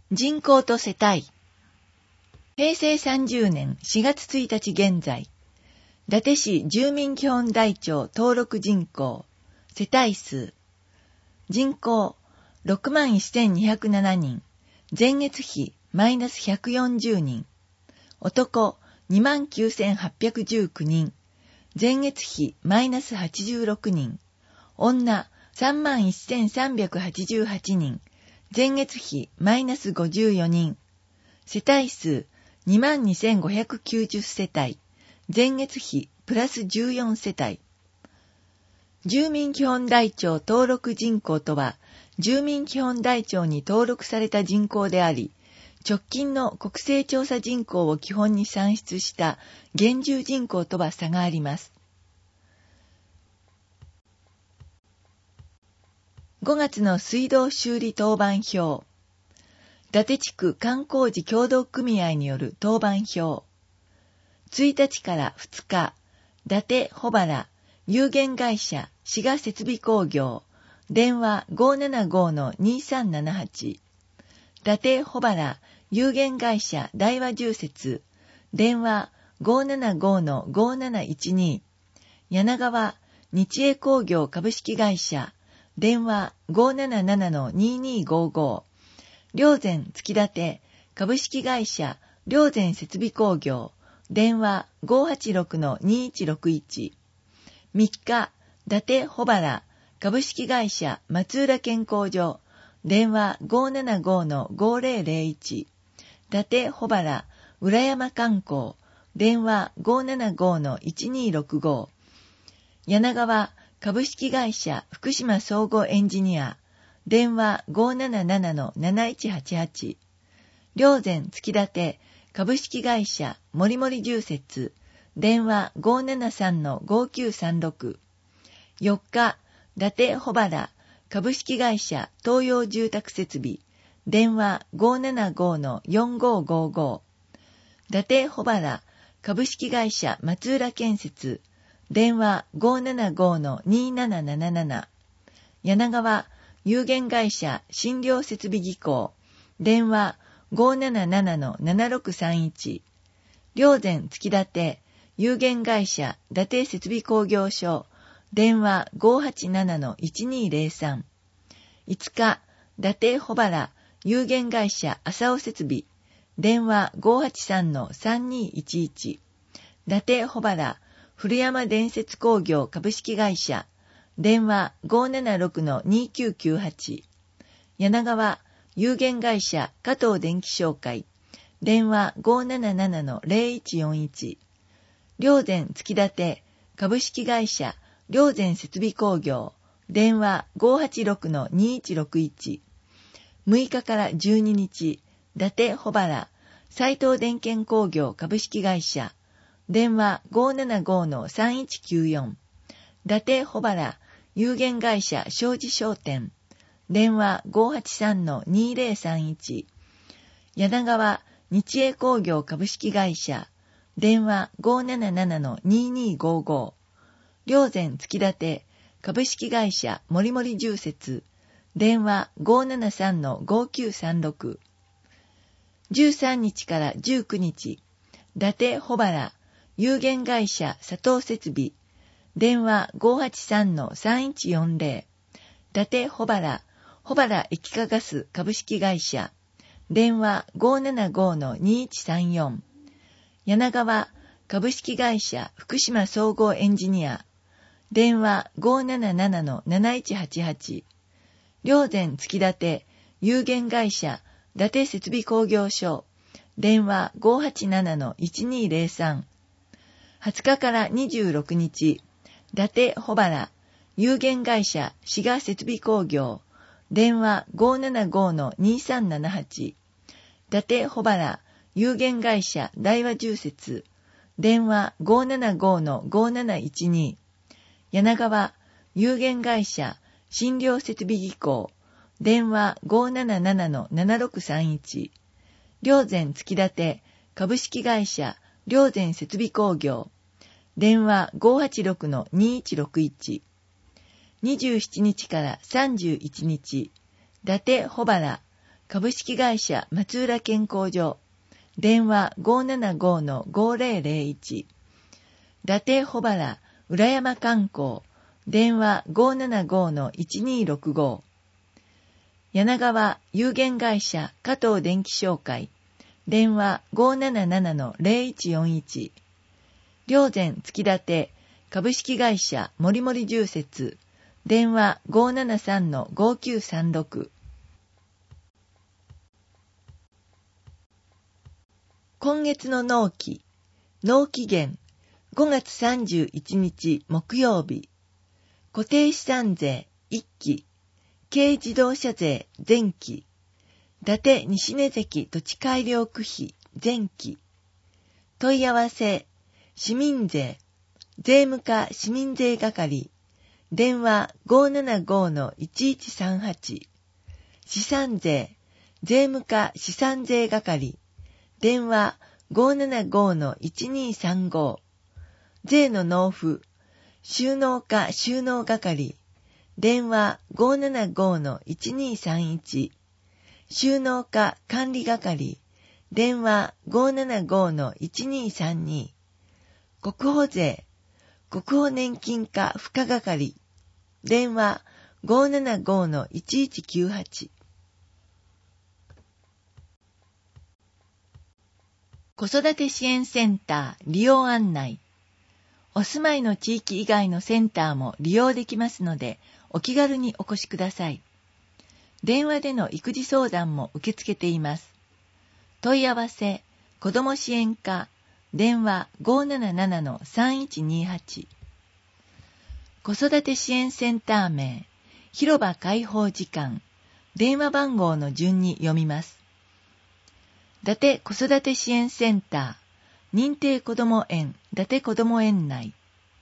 人口と世帯。平成30年4月1日現在、伊達市住民基本台帳登録人口、世帯数。人口61,207人、前月比マイナス140人。男29,819人、前月比マイナス86人。女31,388人、前月比マイナス54人。世帯数22,590世帯、前月比プラス14世帯。住民基本台帳登録人口とは、住民基本台帳に登録された人口であり、直近の国勢調査人口を基本に算出した現住人口とは差があります。5月の水道修理当番表。伊達地区観光事協同組合による当番表。1日から2日、伊達保原有限会社滋賀設備工業、電話 575-2378。伊達保原有限会社大和住設、電話 575-5712。柳川日栄工業株式会社、電話 577-2255。霊山月立株式会社霊山設備工業、電話 586-2161。3日、伊達保原株式会社松浦健康所、電話 575-5001。伊達保原浦山観光、電話 575-1265。柳川株式会社福島総合エンジニア、電話 577-7188。霊山月立株式会社もりもり住設、電話 573-5936。4日、伊達保原株式会社東洋住宅設備、電話 575-4555。伊達保原株式会社松浦建設、電話 575-2777。柳川有限会社診療設備技工、電話 577-7631。霊山月立有限会社伊達設備工業所、電話 587-1203。5日、伊達保原有限会社浅尾設備、電話 583-3211。伊達保原古山電設工業株式会社、電話 576-2998。柳川有限会社加藤電気商会、電話 577-0141。霊山月立株式会社霊山設備工業、電話 586-2161。6日から12日、伊達保原斉藤電検工業株式会社、電話 575-3194。伊達保原有限会社商事商店、電話 583-2031。柳川日栄工業株式会社、電話 577-2255。霊山月立株式会社もりもり住設、電話 573-5936。13日から19日、伊達保原有限会社佐藤設備、電話 583-3140。伊達保原液化ガス株式会社、電話 575-2134。柳川株式会社福島総合エンジニア、電話 577-7188。霊山月立有限会社伊達設備工業所、電話 587-1203。20日から26日、伊達保原有限会社滋賀設備工業、電話 575-2378。伊達保原有限会社大和住設、電話 575-5712。柳川有限会社診療設備技工、電話 577-7631。霊山月立株式会社霊山設備工業、電話 586-2161。27日から31日、伊達保原株式会社松浦健康所、電話 575-5001。伊達穂原浦山観光、電話 575-1265。柳川有限会社加藤電気商会、電話 577-0141。霊山月立株式会社もりもり住設、電話 573-5936。今月の納期限5月31日木曜日、固定資産税1期、軽自動車税前期、伊達西根関土地改良区費前期。問い合わせ、市民税、税務課市民税係、電話 575-1138。資産税、税務課資産税係、電話 575-1235。税の納付、収納課収納係、電話 575-1231。収納課管理係、電話 575-1232。国保税、国保年金課付加係、電話 575-1198。子育て支援センター利用案内。お住まいの地域以外のセンターも利用できますので、お気軽にお越しください。電話での育児相談も受け付けています。問い合わせ、子ども支援課、電話 577-3128。子育て支援センター名、広場開放時間、電話番号の順に読みます。伊達子育て支援センター、認定こども園伊達こども園内。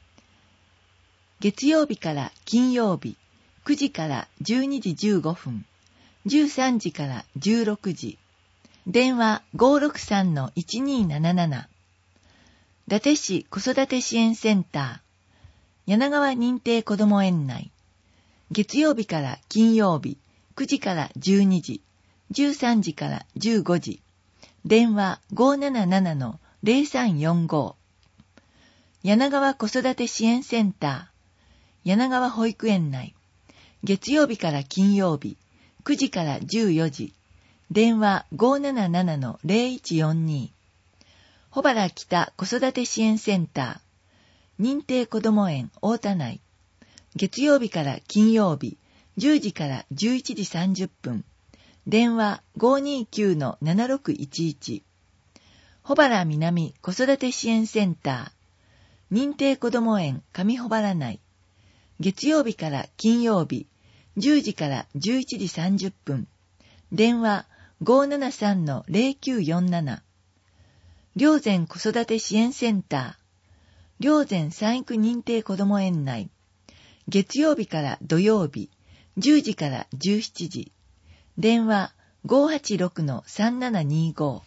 月曜日から金曜日、9時から12時15分、13時から16時。電話 563-1277。伊達市子育て支援センター、柳川認定こども園内。月曜日から金曜日、9時から12時、13時から15時。電話 577-0345。柳川子育て支援センター、柳川保育園内。月曜日から金曜日、9時から14時。電話 577-0142。穂原北子育て支援センター、認定こども園太田内。月曜日から金曜日、10時から11時30分。電話 529-7611。穂原南子育て支援センター、認定こども園上穂原内。月曜日から金曜日、10時から11時30分。電話 573-0947。霊山子育て支援センター、霊山産育認定こども園内。月曜日から土曜日、10時から17時。電話 586-3725。